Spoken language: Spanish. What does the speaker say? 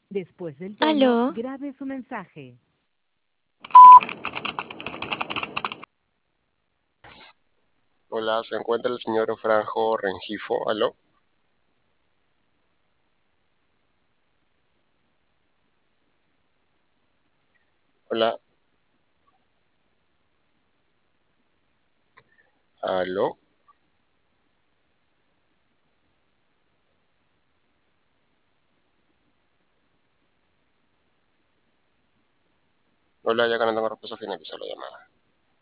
Después del tono, Aló, grabe su mensaje. Hola, ¿se encuentra el señor Franjo Rengifo? ¿Aló? Hola, ¿aló? Hola, ya que no tengo respuesta, finalizo la llamada.